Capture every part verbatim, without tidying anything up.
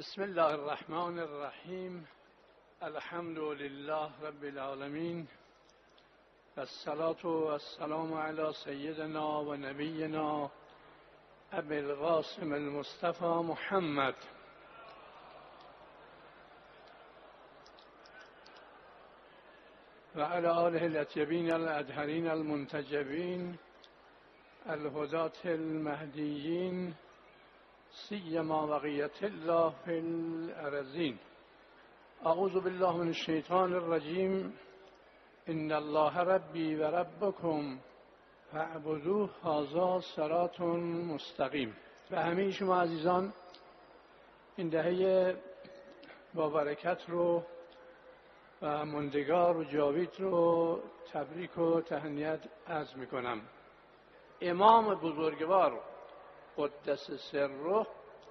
بسم الله الرحمن الرحیم. الحمد لله رب العالمین و الصلاة و السلام علی سیدنا و نبینا ابی القاسم المصطفى محمد و علی آله الاطیبین الاطهرین المنتجبین الهداة المهدیین سیما بقیة الله فی الارضین. اعوذ بالله من الشیطان الرجیم. ان الله ربی و ربکم فاعبدوه هذا صراط مستقیم. و همه شما عزیزان این دهه با برکت رو و ماندگار و جاوید رو تبریک و تهنیت عرض می کنم. امام بزرگوار قدس سره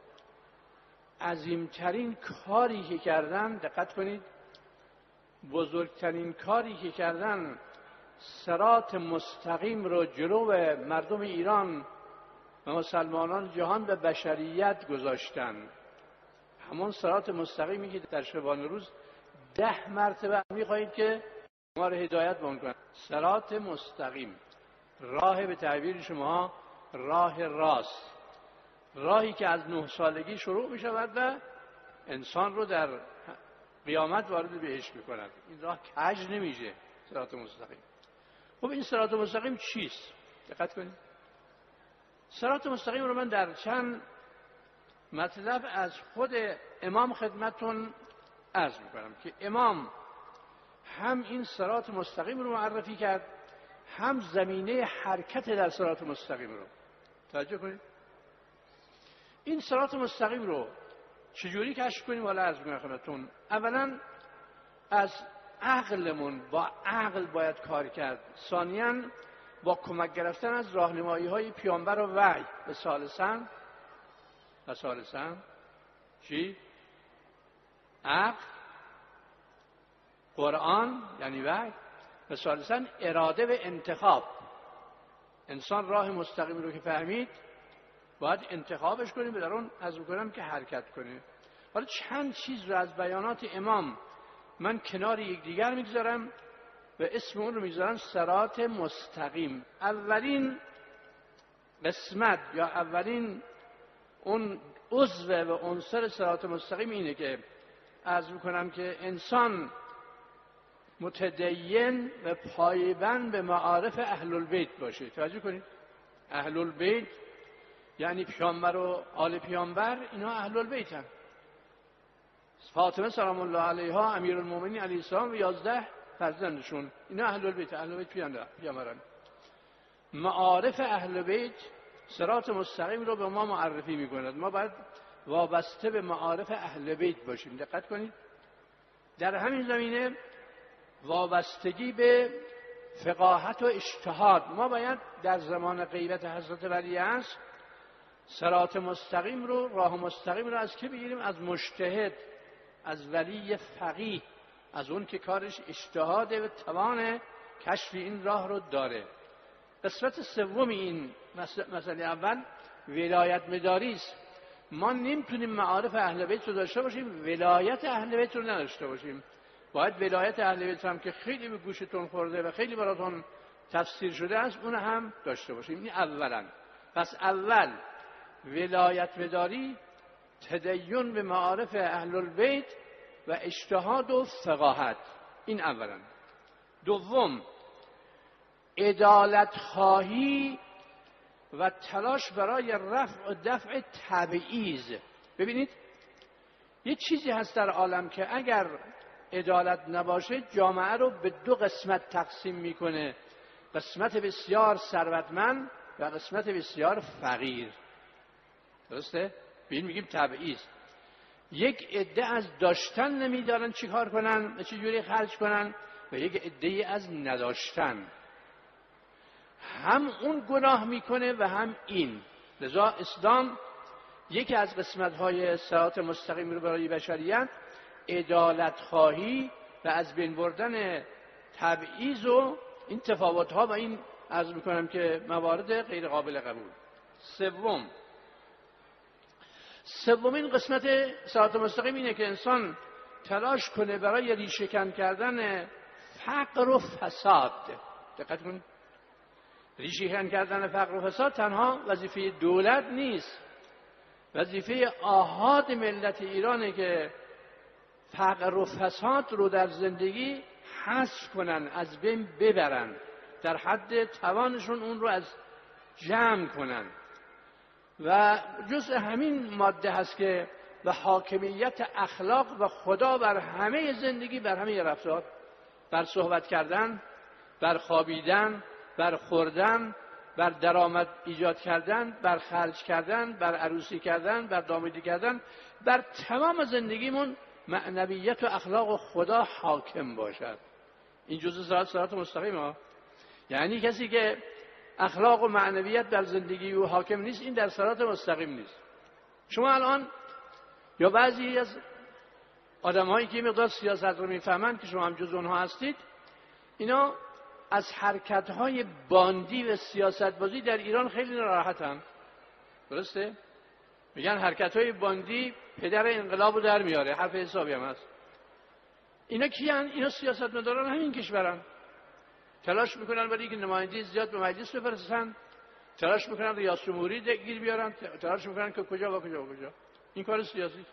عظیمترین کاری که کردن، دقت کنید، بزرگترین کاری که کردن صراط مستقیم رو جلو مردم ایران و مسلمانان جهان و بشریت گذاشتن. همون صراط مستقیمی که در شبان روز ده مرتبه میخواهید که ما رو هدایت بکنید. صراط مستقیم، راه به تعبیر شما راه راست، راهی که از نه سالگی شروع می شود و انسان رو در قیامت وارد بهش می کند. این راه کج نمیشه، صراط مستقیم. خب این صراط مستقیم چیست؟ دقت کنید. صراط مستقیم رو من در چند مطلب از خود امام خدمتتون عرض می کنم که امام هم این صراط مستقیم رو معرفی کرد، هم زمینه حرکت در صراط مستقیم رو. توجه کنید. این صراط مستقیم رو چجوری کشف کنیم؟ والا عرض می‌کنم خدمتتون. اولا از عقلمون، با عقل باید کار کرد. ثانیاً با کمک گرفتن از راهنمایی‌های پیامبر و وحی. و ثالثاً و ثالثاً چی؟ عقل، قرآن یعنی وحی، و ثالثاً اراده و انتخاب. انسان راه مستقیم رو که فهمید باید انتخابش کنیم و در اون از بکنم که حرکت کنیم. حالا چند چیز رو از بیانات امام من کنار یکدیگر میگذارم و اسم اون رو میگذارم صراط مستقیم. اولین قسمت یا اولین اون عضو و عنصر صراط مستقیم اینه که عرض میکنم که انسان متدین و پایبند به معارف اهل البیت باشه. توجه کنید. اهل البیت یعنی پیامبر و آل پیامبر، اینا اهل البیت هم. فاطمه سلام الله علیها، امیرالمومنین علیه السلام و یازده فرزندشون، اینا اهل البیت. اهل البیت پیامبران. معارف اهل بیت صراط مستقیم رو به ما معرفی میکند. ما باید وابسته به معارف اهل بیت باشیم. دقت کنید. در همین زمینه وابستگی به فقاهت و اجتهاد. ما باید در زمان غیبت حضرت ولی عصر صراط مستقیم رو، راه مستقیم رو از که بگیریم؟ از مجتهد، از ولی فقیه، از اون که کارش اجتهاده و توان کشف این راه رو داره. قسمت سوم این مسئله اول ولایت مداری است. ما نمیتونیم معارف اهل بیت رو داشته باشیم، ولایت اهل بیت رو نداشته باشیم. باید ولایت اهل بیت هم که خیلی به گوشتون خورده و خیلی براتون تفسیر شده است اون هم داشته باشیم. این اولا. پس اول ولایت مداری، تدین به معارف اهل البیت و اجتهاد و فقاهت. این اولا. دوم عدالت خواهی و تلاش برای رفع و دفع تبعیض. ببینید یه چیزی هست در عالم که اگر عدالت نباشه جامعه رو به دو قسمت تقسیم میکنه، قسمت بسیار ثروتمند و قسمت بسیار فقیر. درسته؟ به این میگیم تبعیض. یک عده از داشتن نمیدارن چی کار کنن و چی جوری خرج کنن و یک عده از نداشتن. هم اون گناه میکنه و هم این. لذا اسلام یکی از قسمت‌های صراط مستقیم رو برای بشریت عدالت خواهی و از بین بردن تبعیض و این تفاوت‌ها و این عرض میکنم که موارد غیر قابل قبول. سوم سومین قسمت صراط مستقیم اینه که انسان تلاش کنه برای ریشه‌کن کردن فقر و فساد. دقت کنید، ریشه‌کن کردن فقر و فساد تنها وظیفه دولت نیست، وظیفه آحاد ملت ایرانه که فقر و فساد رو در زندگی حذف کنن، از بین ببرن، در حد توانشون اون رو از جمع کنن. و جزء همین ماده هست که به حاکمیت اخلاق و خدا بر همه زندگی، بر همه رفتار، بر صحبت کردن، بر خوابیدن، بر خوردن، بر درآمد ایجاد کردن، بر خرج کردن، بر عروسی کردن، بر دامادی کردن، بر تمام زندگیمون معنویت و اخلاق و خدا حاکم باشد. این جزء صراط مستقیم ها. یعنی کسی که اخلاق و معنویت در زندگی او حاکم نیست، این در صراط مستقیم نیست. شما الان یا بعضی از آدم‌هایی که مقدار سیاست رو میفهمن، که شما هم جز اونها هستید، اینا از حرکت‌های باندی و سیاست‌بازی در ایران خیلی ناراحتن. درسته؟ میگن حرکت‌های باندی پدر انقلاب رو در میاره، حرف حسابی هم هست. اینا کیان؟ اینا سیاستمداران همین کشورن. تلاش میکنن برای اینکه نمایندگی زیاد به مجلس بفرستن، تلاش میکنن ریاست جمهوری گیر بیارن، تلاش میکنن که کجا و کجا و کجا. این کار سیاسی.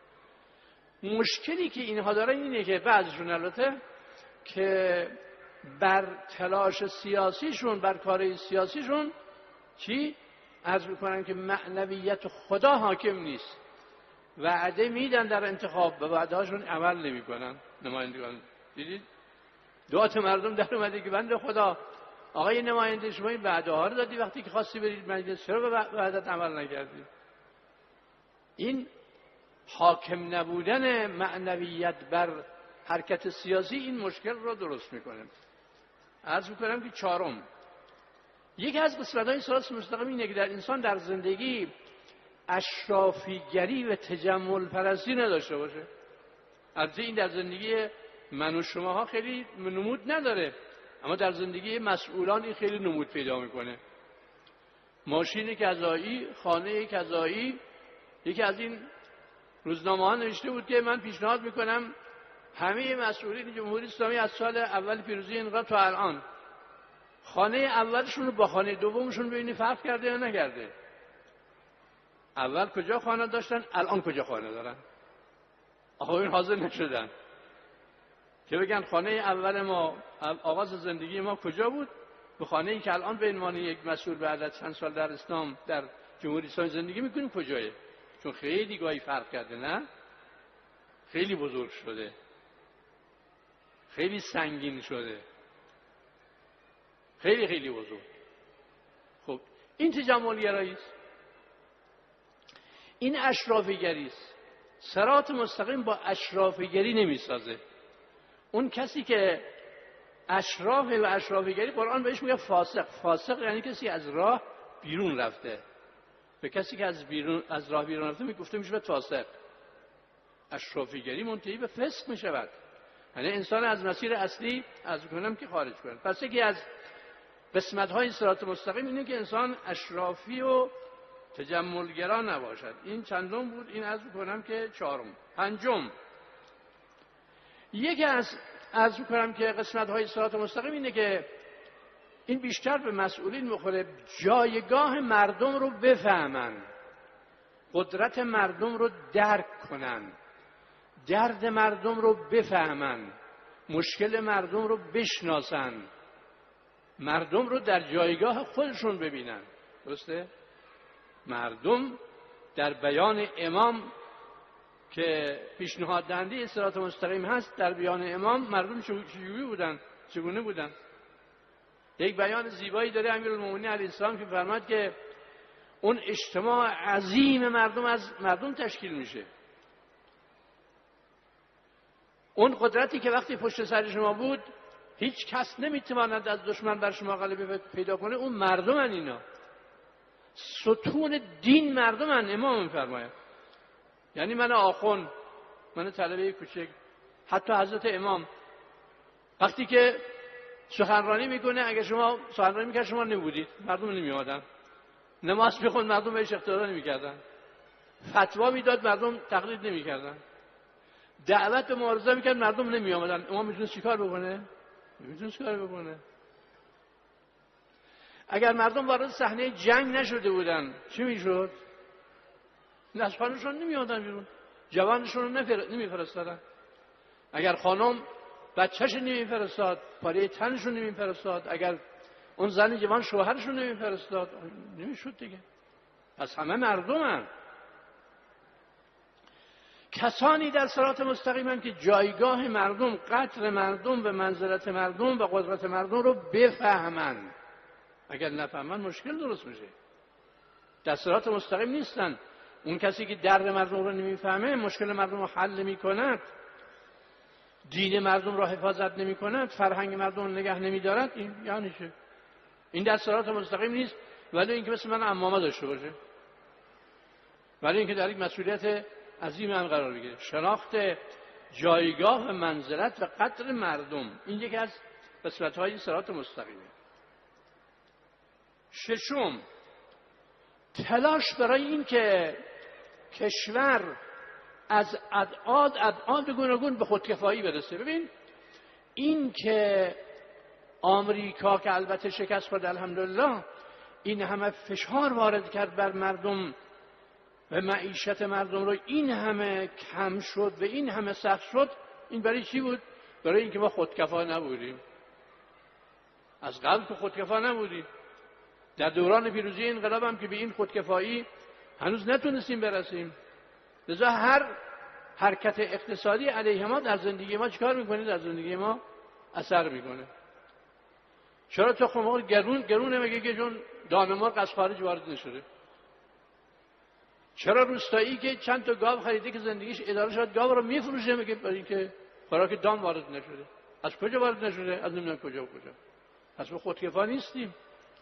مشکلی که اینها دارن اینه که بعضیشون البته که بر تلاش سیاسیشون، بر کار سیاسیشون چی عرض میکنن که معنویت خدا حاکم نیست. وعده میدن در انتخاب و وعدهاشون عمل نمیکنن نمایندگان. دیدید دعات مردم در اومده که بنده خدا آقای نماینده شما این وعده ها رو دادی، وقتی که خواستی برید مجلس چرا به وعدت عمل نکردی؟ این حاکم نبودن معنویت بر حرکت سیاسی این مشکل رو درست میکنه. عرض میکنم که چهارم، یکی از قسمت‌های صراط مستقیم اینه که در انسان در زندگی اشرافیگری و تجمل پرستی نداشته باشه. البته این در زندگی من و شماها خیلی نمود نداره، اما در زندگی مسئولان این خیلی نمود پیدا میکنه. ماشین کذایی، خانه کذایی. یکی از این روزنامه ها نوشته بود که من پیشنهاد میکنم همه مسئولین جمهوری اسلامی از سال اول پیروزی انقلاب تا الان خانه اولشون رو با خانه دومشون ببینی فرق کرده یا نکرده. اول کجا خانه داشتن، الان کجا خانه دارن. آقا این حاضر نشدن که بگن خانه اول ما، آغاز زندگی ما کجا بود، به خانه‌ای که الان به عنوان یک مسئول بعد از چند سال در اسلام در جمهوری اسلامی زندگی میکنیم کجایه. چون خیلی گاهی فرق کرده، نه خیلی بزرگ شده، خیلی سنگین شده، خیلی خیلی بزرگ. خب این تجمل گرایی است، این اشرافیگری است. صراط مستقیم با اشرافیگری نمیسازه. اون کسی که اشراف و اشرافیگری، قرآن بهش میگه فاسق. فاسق یعنی کسی از راه بیرون رفته. به کسی که از بیرون از راه بیرون رفته میگفته میشه فاسق. اشرافیگری منتهی به فسق میشود، یعنی انسان از مسیر اصلی از کنم که خارج کنه. پس یکی از قسمت های صراط مستقیم اینه که انسان اشرافی و تجملگرا نباشد. این چندم بود؟ این عرض کنم که چهارم. پنجم، یکی از عرض کنم که قسمت های صراط مستقیم اینه که این بیشتر به مسئولین میخوره، جایگاه مردم رو بفهمن، قدرت مردم رو درک کنن، درد مردم رو بفهمن، مشکل مردم رو بشناسن، مردم رو در جایگاه خودشون ببینن. درسته؟ مردم در بیان امام که پیشنهاد دهنده صراط مستقیم هست، در بیان امام مردم چگونه بودن؟ چگونه بودن؟ یک بیان زیبایی داره امیرالمومنین علیه السلام که فرماد که اون اجتماع عظیم مردم از مردم تشکیل میشه. اون قدرتی که وقتی پشت سر شما بود هیچ کس نمیتواند از دشمن بر شما غلبه پیدا کنه، اون مردمن. اینا ستون دین مردمن. امام میفرماید، یعنی من آخوند، من طلبه کوچک، حتی حضرت امام وقتی که سخنرانی میکنه، اگه شما سخنرانی میکرد شما نبودید، مردم نمیادن. نماز بخوند، مردم بهش اقتدا نمیکردن. فتوا میداد مردم تقلید نمیکردن، دعوت به مبارزه میکرد مردم نمی آمدن. امام میتونست چیکار بکنه؟ میتونست چیکار بکنه؟ اگر مردم وارد صحنه جنگ نشده بودن چی میشد؟ نسخانشون نمی آمدن بیرون، جوانشون رو نمیفرستادن. اگر خانم بچهش نمیفرستاد، پاره تنشون نمیفرستاد، اگر اون زن جوان شوهرشون نمیفرستاد، نمیشد دیگه. پس همه مردمن. کسانی در صراط مستقیمن که جایگاه مردم، قدر مردم و منزلت مردم و قدرت مردم رو بفهمن. اگر نفهمن مشکل درست میشه. در صراط مستقیم نیستن. اون کسی که درد مردم رو نمیفهمه، مشکل مردم رو حل نمی‌کند، دین مردم را حفاظت نمی‌کند، فرهنگ مردم رو نگه نمی‌دارد، این یعنی چه؟ این در صراط مستقیم نیست. ولی اینکه مثل من عمامه داشته باشه، ولی اینکه در یک مسئولیت عظیم هم قرار بگیره. شناخت جایگاه و منزلت و قدر مردم، این یکی از قسمت‌های صراط مستقیمه. ششم، تلاش برای این که کشور از ابعاد ابعاد گوناگون به خودکفایی برسه. ببین این که آمریکا که البته شکست خورد الحمدلله، این همه فشار وارد کرد بر مردم و معیشت مردم رو این همه کم شد و این همه سخت شد، این برای چی بود؟ برای اینکه ما خودکفا نبودیم. از قبل که خودکفا نبودیم. در دوران پیروزی انقلاب هم که به این خودکفایی هنوز نتونستیم برسیم. لذا هر حرکت اقتصادی علیه ما در زندگی ما چیکار میکنه؟ در زندگی ما اثر میکنه. چرا تخم مرغ گرون گرونه مگه که چون دانه مرغ از خارج وارد نشده؟ چرا روستایی که چند تا گاو خریده که زندگیش اداره شد گاو رو میفروشه مگه برای اینکه خوراک دام وارد نشده؟ از کجا وارد نشده؟ از نمیدونم کجا و کجا. پس ما خودکفا نیستیم.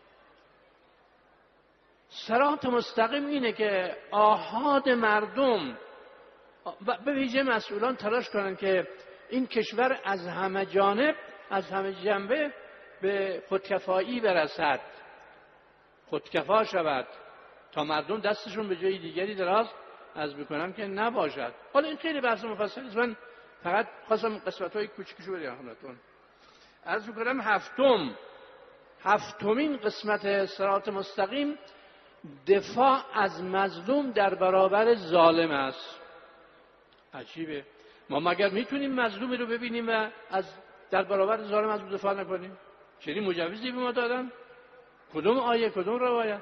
صراط مستقیم اینه که آحاد مردم و به ویژه مسئولان تلاش کنن که این کشور از همه جانب، از همه جنبه به خودکفایی برسد، خودکفا شود، تا مردم دستشون به جای دیگری دراز از بکنم که نباشد. حالا این خیلی بحث مفصلی است، من فقط خواستم قسمت‌های کوچیکشو بگم خدمتتون. عرض می‌کنم هفتم هفتمین قسمت صراط مستقیم دفاع از مظلوم در برابر ظالم است. عجیبه، ما مگر میتونیم مظلومی رو ببینیم و از در برابر ظالم از او دفاع نکنیم؟ چنین مجوزی به ما دادن؟ کدوم آیه، کدوم روایت؟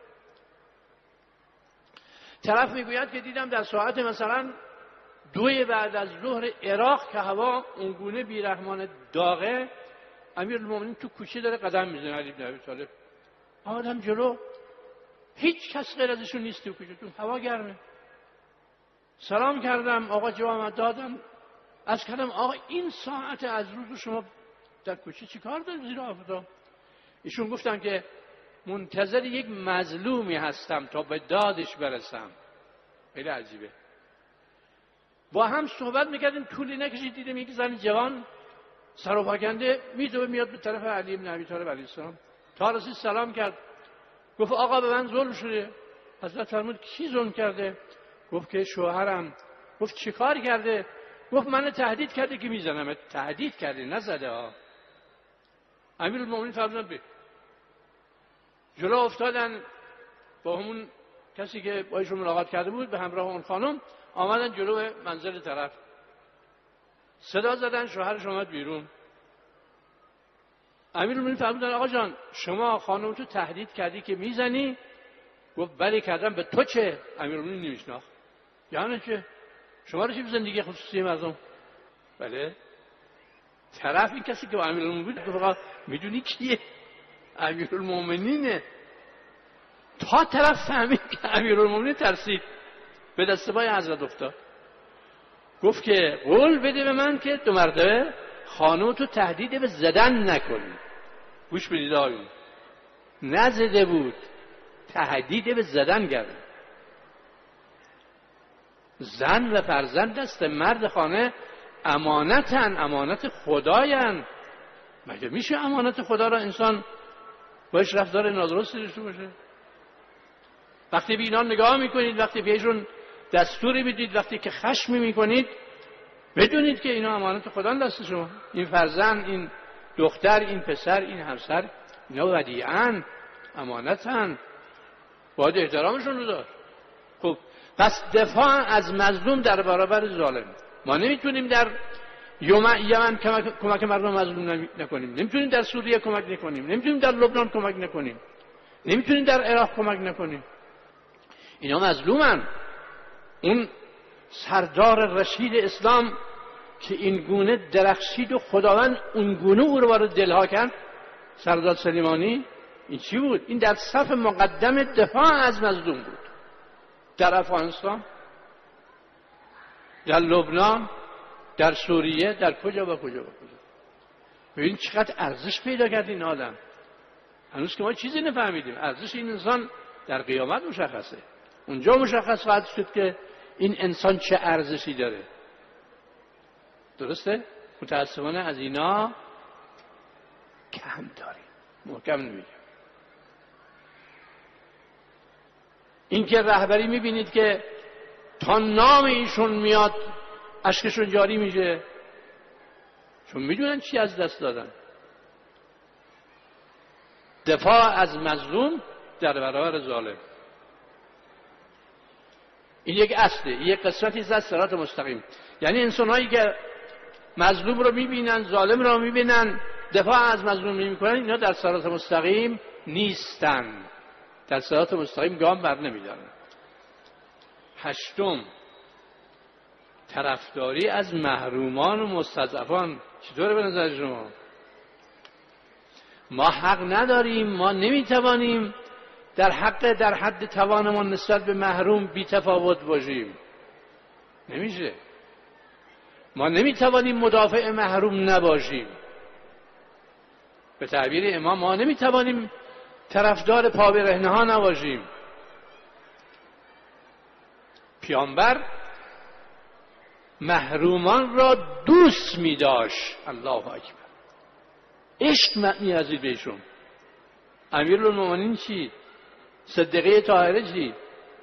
طرف میگوید که دیدم در ساعت مثلا دوی بعد از ظهر عراق که هوا اونگونه بیرحمانه داغه، امیرالمومنین تو کوچه داره قدم میزنه، علی بن ابی طالب آدم جلو، هیچ کس غیر ازشون نیست تو کوچه، تو هوا گرمه. سلام کردم، آقا جواب دادم، از کردم آقا این ساعت از روز شما در کوچه چی کار دارید زیر آفتاب؟ ایشون گفتن که منتظر یک مظلومی هستم تا به دادش برسم. خیلی عجیبه. با هم صحبت میکردیم، طولی نکشید دیدم یک زن جوان سر و پاکنده میدوه میاد به طرف علی بن ابی طالب علیه السلام. تا رسید سلام کرد، گفت آقا به من ظلم شده. حضرت فرمود کی ظلم کرده؟ گفت که شوهرم. گفت چی کار کرده؟ گفت من تهدید کرده که میزنم. تهدید کرده، نزده ها. امیرالمومنین فرمود به جلو افتادن، با همون کسی که با ایشون ملاقات کرده بود به همراه اون خانم آمدن جلو منزل طرف، صدا زدن، شوهرش اومد بیرون. امیرالمومنین فرمودن آقا جان شما خانم تو تهدید کردی که میزنی؟ گفت بله کردم. به تو چه؟ امیرالمومنین نمیشناخت. یعنی چه؟ شما رو چی به زندگی خصوصی مردم؟ بله. طرف این کسی که با امیرالمومنین بود گفت میدونی کیه؟ امیرالمومنینه. تا طرف فهمید که امیرالمومنین ترسید، به دست پای حضرت افتاد. گفت که قول بده به من که دو مرتبه خانم تو تهدید به زدن نکنی. گوش بدید آقایون، نزده بود، تهدید به زدن کرد. زن و فرزند دست مرد خانه امانتن، امانت خداین. مگه میشه امانت خدا را انسان باش رفتار نادرستی داشته باشه؟ وقتی به اینا نگاه میکنید، وقتی بهشون دستوری بدید وقتی که خشمی میکنید بدونید که اینا امانت خدا دست شما، این فرزند، این دختر، این پسر، این همسر، اینا ودیعن، امانتن، باید احترامشون رو داشت. خب پس دفاع از مظلوم در برابر ظالم. ما نمیتونیم در یمن کمک مردم مظلوم نکنیم، نمیتونیم در سوریه کمک نکنیم، نمیتونیم در لبنان کمک نکنیم، نمیتونیم در عراق کمک نکنیم. اینا مظلومن. اون سردار رشید اسلام که این گونه درخشید و خداوند اون گونه او رو وارد دلها کرد، سردار سلیمانی، این چی بود؟ این در صف مقدم دفاع از مظلوم بود. در افغانستان، در لبنان، در سوریه، در کجا و کجا و کجا. ببین چقدر ارزش پیدا کرد این آدم. هنوز که ما چیزی نفهمیدیم. ارزش این انسان در قیامت مشخصه. اونجا مشخص خواهد شد که این انسان چه ارزشی داره. درسته؟ متاسفانه از اینا کم داریم. محکم نمیگم. این که رهبری میبینید که تا نام ایشون میاد اشکشون جاری میشه، چون میدونن چی از دست دادن. دفاع از مظلوم در برابر ظالم، این یک اصله، یک قسمتی از صراط مستقیم. یعنی انسان‌هایی که مظلوم رو میبینن، ظالم رو میبینن، دفاع از مظلوم نمیکنن، اینا در صراط مستقیم نیستن، در صراط مستقیم گام بر نمیدارن. هشتم، طرفداری از محرومان و مستضعفان. چطوره به نظر شما؟ ما حق نداریم، ما نمیتوانیم در حق در حد توانمان نسبت به محروم بی تفاوت باشیم. نمیشه. ما نمیتوانیم مدافع محروم نباشیم. به تعبیر امام ما نمیتوانیم طرفدار پابرهنه ها نباشیم. پیامبر محرومان را دوست می داشت. الله اکبر. عشق می‌ورزید بهشون. امیرالمومنین چی؟ صدیقه طاهره چی؟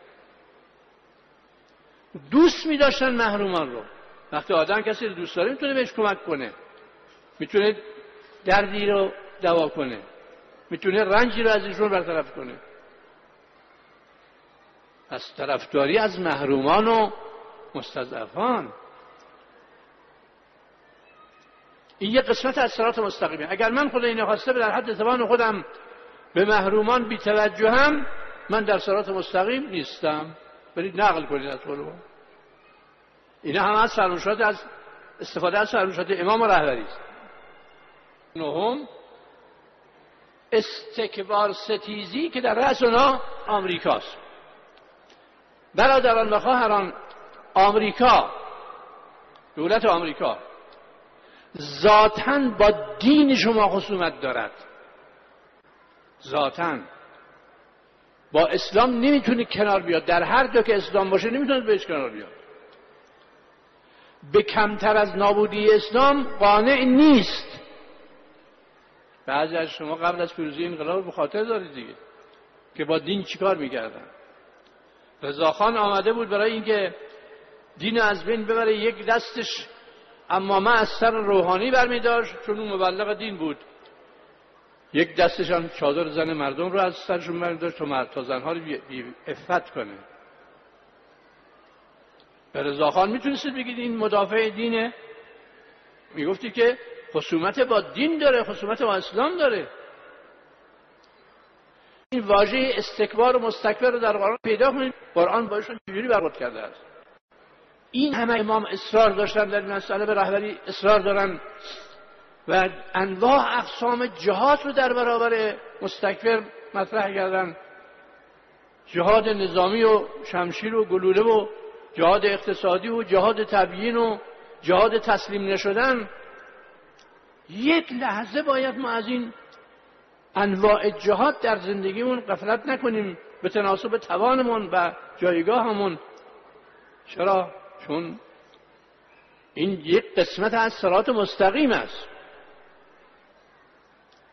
دوست می داشتن محرومان رو. وقتی آدم کسی رو دوست داره میتونه بهش کمک کنه، میتونه دردی رو دوا کنه، میتونه رنجی رو از ایشون برطرف کنه. پس طرفداری از محرومان و مستضعفان این یه قسمت از صراط مستقیمه. اگر من خدا اینو خواسته در حد زبان خودم به محرومان بی توجهم، من در صراط مستقیم نیستم. برید نقل کنید از خودمون. اینا هم از فرمایشات از استفاده از فرمایشات امام رهبری است. نهم، استکبار ستیزی که در رأس اونها آمریکاست. برادران و خواهران، آمریکا، دولت آمریکا ذاتاً با دین شما خصومت دارد. ذاتاً با اسلام نمیتونه کنار بیاد. در هر جا که اسلام باشه نمیتونه بهش کنار بیاد. به کمتر از نابودی اسلام قانع نیست. بعضی از شما قبل از پیروزی انقلاب به خاطر دارید دیگه که با دین چیکار میکردن. رضاخان آمده بود برای اینکه دین از بین ببره، یک دستش عمامه از سر روحانی برمی‌داشت چون اون مبلغ دین بود، یک دستش هم چادر زن مردم رو از سرشون برمی‌داشت تا مرد تا زنها رو بی عفت کنه. به رضاخان میتونستید بگید این مدافع دینه؟ میگفتی که خصومت با دین داره، خصومت با اسلام داره. این واژه استکبار و مستکبر رو در قرآن پیدا کنید. قرآن باشون چجوری برخورد کرده است. این همه امام اصرار داشتن در این مسئله، به رهبری اصرار دارن و انواع اقسام جهاد رو در برابر مستکبر مطرح کردن. جهاد نظامی و شمشیر و گلوله و جهاد اقتصادی و جهاد تبیین و جهاد تسلیم نشدن. یک لحظه باید ما از این انواع جهاد در زندگیمون غفلت نکنیم به تناسب توانمون و جایگاهمون. چرا؟ چون این یک قسمت از صراط مستقیم است.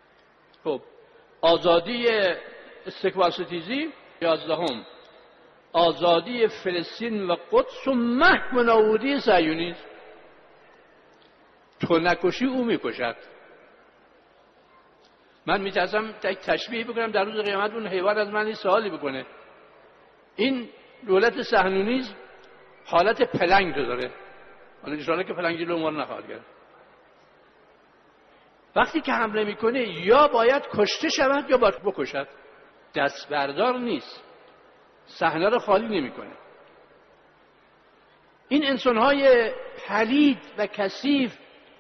خب آزادی استکبار ستیزی. یازدهم، آزادی فلسطین و قدس و محو نابودی صهیونیسم. تو نکشی او میکشد. من میترسم یک تشبیه بکنم در روز قیامت اون حیوان از من این سوالی بکنه. این دولت صهیونیسم حالت پلنگ داره. حالا ان شاءالله که پلنگ جلو ما رو نخواهد گرفت. وقتی که حمله میکنه یا باید کشته شود یا باید بکشد. دست بردار نیست. صحنه رو خالی نمیکنه. این انسان‌های پلید و کثیف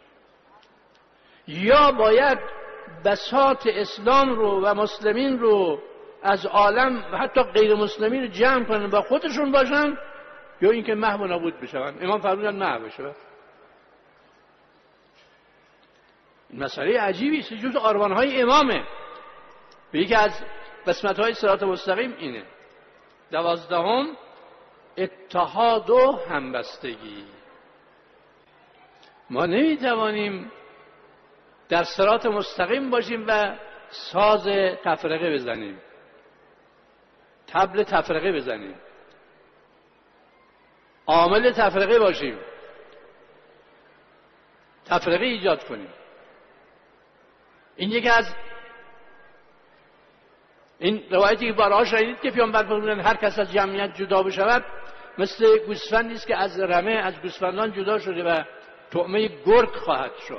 یا باید بساط اسلام رو و مسلمین رو از عالم و حتی غیر مسلمین رو جمع کنن و خودشون باشن، یا اینکه محو و نابود بشن. امام فرمودن محو بشه. این مسئله عجیبی است. جز آرمان‌های امامه. به یکی از قسمت‌های صراط مستقیم اینه. دوازدهم اتحاد و همبستگی. ما نمیتوانیم در صراط مستقیم باشیم و ساز تفرقه بزنیم، طبل تفرقه بزنیم، عامل تفرقه باشیم، تفرقه ایجاد کنیم. این یکی از این روایتی که بارها شنیدید که پیامبر فرمودند هر کس از جمعیت جدا بشود مثل گوسفندی است که از رمه از گوسفندان جدا شده و طعمه گرگ خواهد شد.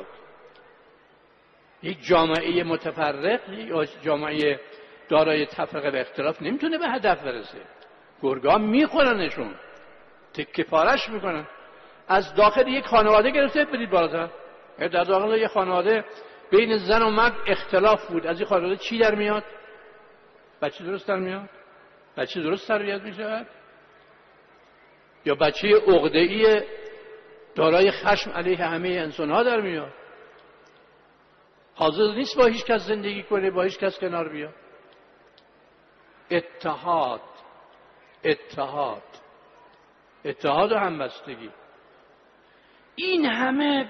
یک جامعه متفرق یا جامعه دارای تفرقه و اختلاف نمیتونه به هدف برسه. گرگا میخورنشون، تکه پارش میکنن. از داخل یک خانواده گرفته برید بالاتر. در داخل یک خانواده بین زن و مرد اختلاف بود، از این خانواده چی در میاد؟ بچه درست در میاد؟ بچه درست تربیت میشود؟ یا بچه عقده‌ای دارای خشم علیه همه انسان ها در میاد؟ حاضر نیست با هیچ کس زندگی کنه، با هیچ کس کنار بیاد. اتحاد اتحاد اتحاد و همبستگی. این همه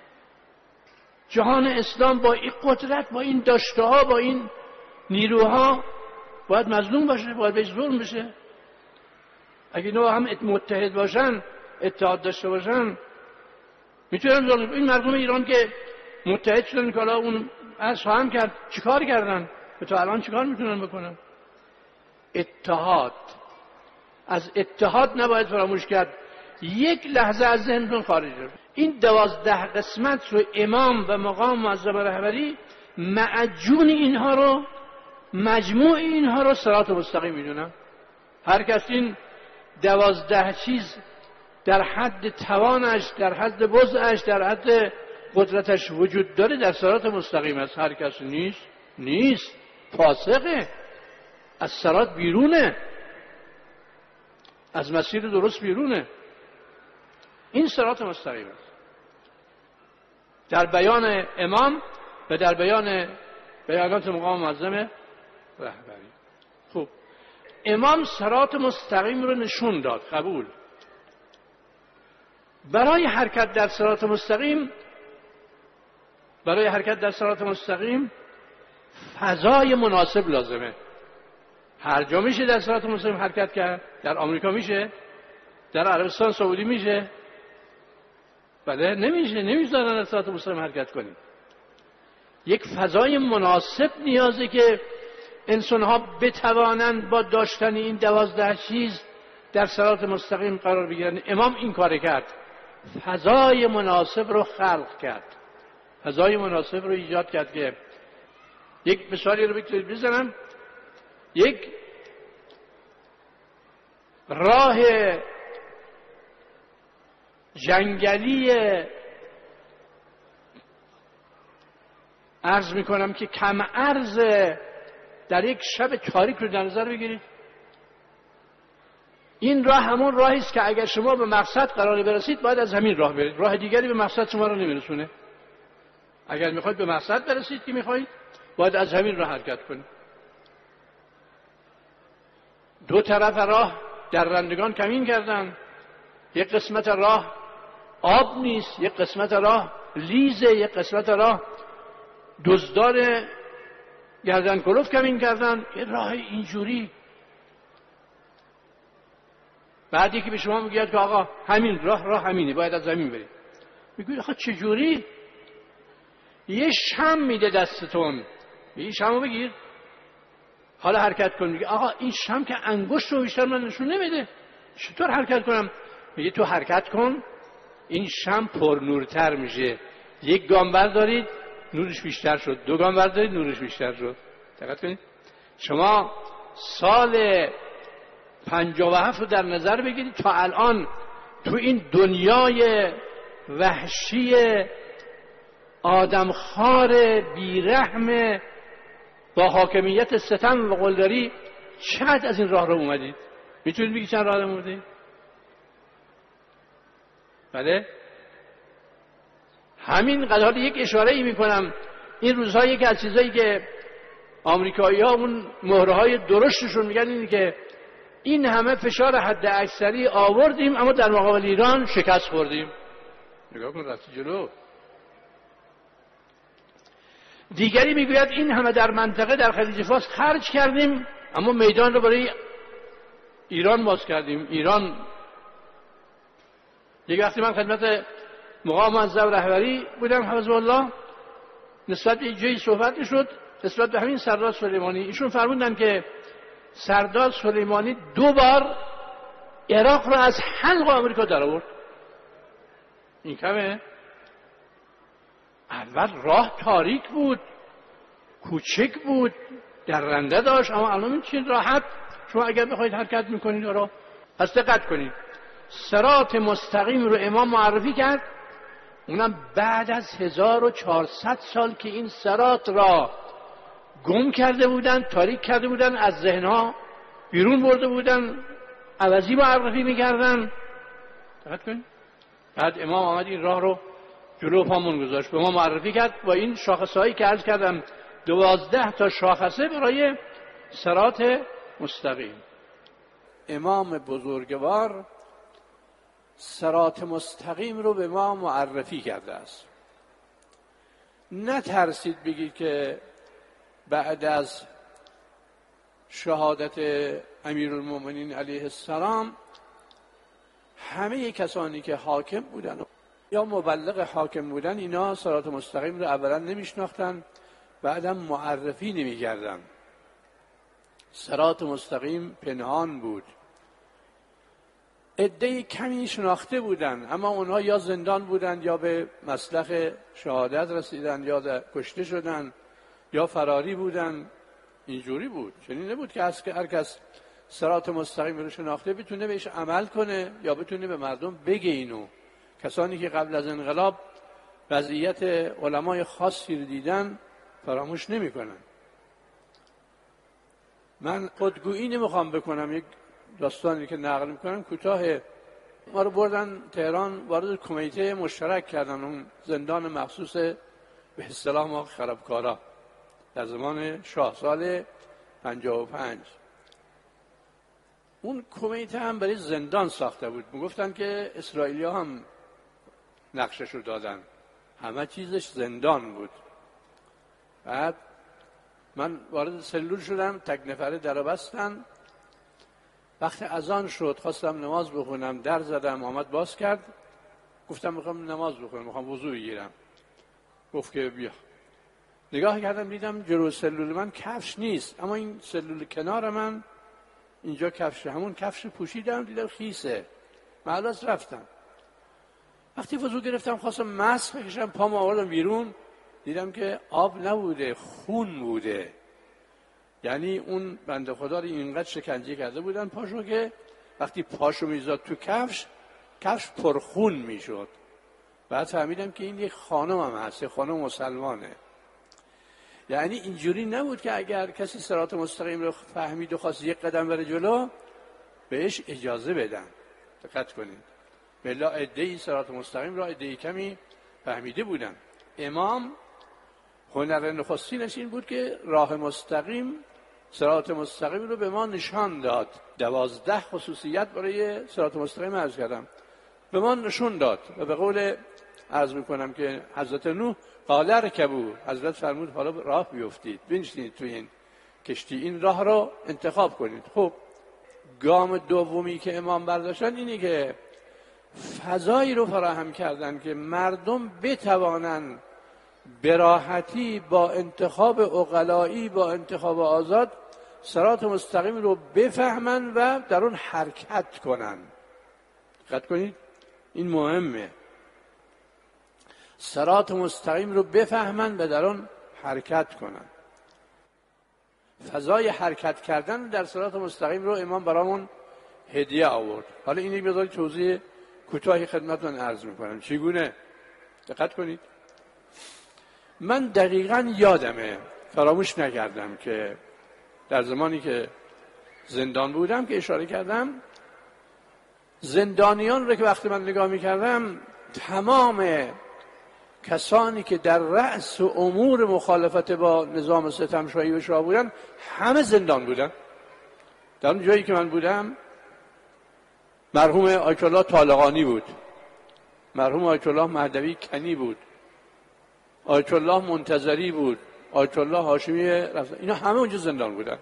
جهان اسلام با این قدرت، با این داشته ها، با این نیروها باید مظلوم باشه، باید بهش ظلم بشه. اگه اینا هم متحد باشن، اتحاد داشته باشن، میتونن ظلم. این مردم ایران که متحد شدن که حالا اون از خواهم کرد، چیکار کردن؟ به تو الان چیکار میتونن بکنن؟ اتحاد. از اتحاد نباید فراموش کرد. یک لحظه از ذهنتون خارج شد. این دوازده قسمت رو امام و مقام معظم رهبری معجون اینها رو، مجموع اینها رو صراط مستقیم میدونن. هر کس این دوازده چیز در حد توانش، در حد وسعش، در حد قدرتش وجود داره، در صراط مستقیم است. هر کس نیست نیست فاسقه، از صراط بیرونه، از مسیر درست بیرونه. این صراط مستقیم است در بیان امام و در بیان بیانات مقام معظم رهبری. خب امام صراط مستقیم رو نشون داد، قبول. برای حرکت در صراط مستقیم برای حرکت در صراط مستقیم فضای مناسب لازمه. هر جا میشه در صراط مستقیم حرکت کرد. در آمریکا میشه، در عربستان سعودی میشه. بله نمیشه، نمیذارن در صراط مستقیم حرکت کنیم. یک فضای مناسب نیازه که انسان‌ها بتوانند با داشتن این دوازده چیز در صراط مستقیم قرار بگیرن. امام این کار کرد، فضای مناسب رو خلق کرد، فضای مناسب رو ایجاد کرد. که یک مثالی رو بزنم. یک راه جنگلی عرض میکنم که کم عرض در یک شب تاریک رو در نظر بگیرید. این راه همون راهی است که اگر شما به مقصد قرار برسید باید از همین راه برید. راه دیگری به مقصد شما رو نمیرسونه. اگر میخواید به مقصد برسید که میخواید باید از همین راه حرکت کنید. دو طرف راه درندگان کمین کردن. یک قسمت راه آب نیست، یک قسمت راه لیزه، یک قسمت راه دزدار گردن کلوف کمین کردن. یه راه اینجوری بعد یکی به شما میگه که آقا همین راه راه همینه، باید از زمین برید. میگید آقا چجوری؟ یه شم میده دستتون، این شمو بگیر حالا حرکت کن. میگه آقا این شم که انگشت رو بیشتر من نشون نمیده، چطور حرکت کنم؟ میگه تو حرکت کن، این شم پر نورتر میشه. یک گام بردارید نورش بیشتر شد، دو گام بردارید نورش بیشتر شد. دقت کنید. شما سال پنجاه و هفت رو در نظر بگیرید، تا الان تو این دنیای وحشی آدمخوار بیرحم با حاکمیت ستم و قلدری چقدر از این راه رو اومدید؟ میتونید بگید چند راه رو اومدید؟ بله؟ همین قدر یک اشاره ای میکنم. این روزها یکی از چیزایی که آمریکایی ها اون مهره های درشتشون میگن اینه که این همه فشار حد اکثری آوردیم اما در مقابل ایران شکست خوردیم. نگاه کن رفتی جلو. دیگری میگوید این همه در منطقه در خلیج فارس خرج کردیم اما میدان رو برای ایران باز کردیم. ایران یک وقتی من خدمت مقام معظم رهبری بودم حفظه الله، نسبت به جایی صحبت می‌شد نسبت به همین سردار سلیمانی. ایشون فرمودن که سردار سلیمانی دو بار عراق رو از حلق آمریکا در آورد. این کمه؟ اول راه تاریک بود، کوچک بود، درنده داشت، اما الان این چیز راحت شما اگر بخواید حرکت میکنید رو. پس دقت کنید. صراط مستقیم رو امام معرفی کرد، اونم بعد از هزار و چهارصد سال که این صراط را گم کرده بودن، تاریک کرده بودن، از ذهنها بیرون برده بودن، عوضی معرفی میکردن. دقت کنید. بعد امام آمد این راه رو جلو پامون گذاشت، به ما معرفی کرد با این شاخصهایی که عرض کردم، دوازده تا شاخصه برای صراط مستقیم. امام بزرگوار صراط مستقیم رو به ما معرفی کرده است. نترسید بگید که بعد از شهادت امیرالمومنین علیه السلام همه کسانی که حاکم بودن یا مبلغ حاکم بودن اینا صراط مستقیم رو اولا نمیشناختن، بعدم معرفی نمیکردن. صراط مستقیم پنهان بود. عده‌ای کمی شناخته بودن اما اونها یا زندان بودن یا به مسلخ شهادت رسیدن یا کشته شدن یا فراری بودن. اینجوری بود. چنین نبود که هر کس صراط مستقیم رو شناخته بتونه بهش عمل کنه یا بتونه به مردم بگه اینو. کسانی که قبل از انقلاب وضعیت علمای خاصی رو دیدن فراموش نمی کنن. من خودگویی نمیخوام بکنم، یک داستانی که نقل میکنم کوتاه. ما رو بردن تهران، وارد کمیته مشترک کردن، اون زندان مخصوص به اصطلاح ما خرابکارا در زمان شاه سال پنجاه و پنج. اون کمیته هم برای زندان ساخته بود. میگفتن که اسرائیلی ها هم نقشش رو دادن، همه چیزش زندان بود. بعد من وارد سلول شدم، تک نفره در بستن. وقت اذان شد خواستم نماز بخونم، در زدم، آمد باز کرد. گفتم میخوام نماز بخونم، میخوام وضو بگیرم. گفت که بیا. نگاه کردم دیدم جلو سلول من کفش نیست، اما این سلول کنار من اینجا کفشه. همون کفش پوشیدم، دیدم خیسه. معلومات رفتم. وقتی وضو گرفتم خواستم مسح بکشم، پامو آوردم بیرون، دیدم که آب نبوده، خون بوده. یعنی اون بنده خدا رو اینقدر شکنجه کرده بودن پاشو که وقتی پاشو میذاد تو کفش، کفش پرخون میشد. بعد فهمیدم که این یک خانم هم هست، خانم مسلمانه. یعنی اینجوری نبود که اگر کسی صراط مستقیم رو فهمید و خواست یک قدم بره جلو بهش اجازه بدن. دقت کنید. بلا عده‌ای صراط مستقیم را عده‌ای کمی فهمیده بودن. امام هنر نخستینش این بود که راه مستقیم، صراط مستقیم رو به ما نشان داد. دوازده خصوصیت برای صراط مستقیم عرض کردم، به ما نشون داد. و به قول عرض میکنم که حضرت نوح قال ارکبوا، حضرت فرمود حالا راه بیفتید، بنشینید تو این کشتی، این راه رو انتخاب کنید. خب گام دومی که امام برداشتن اینه که فضایی رو فراهم کردن که مردم بتوانند به راحتی با انتخاب عقلایی، با انتخاب آزاد صراط مستقیم رو بفهمن و در اون حرکت کنن. دقت کنید، این مهمه. صراط مستقیم رو بفهمن و در اون حرکت کنن. فضای حرکت کردن در صراط مستقیم رو امام برامون هدیه آورد. حالا اینی بذارید توضیح کوتاهی خدمتتون عرض میکنم. چگونه؟ دقت کنید. من دقیقاً یادمه، فراموش نکردم که در زمانی که زندان بودم که اشاره کردم، زندانیان رو که وقتی من نگاه میکردم، تمام کسانی که در رأس امور مخالفت با نظام ستمشاهی و شاه بودن همه زندان بودن. در اون جایی که من بودم مرحوم آیت الله طالقانی بود، مرحوم آیت الله مهدوی کنی بود، آیت الله منتظری بود، آیت الله هاشمی رفت، اینا همه اونجا زندان بودن.